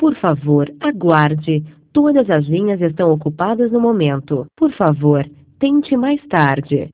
Por favor, aguarde. Todas as linhas estão ocupadas no momento. Por favor, tente mais tarde.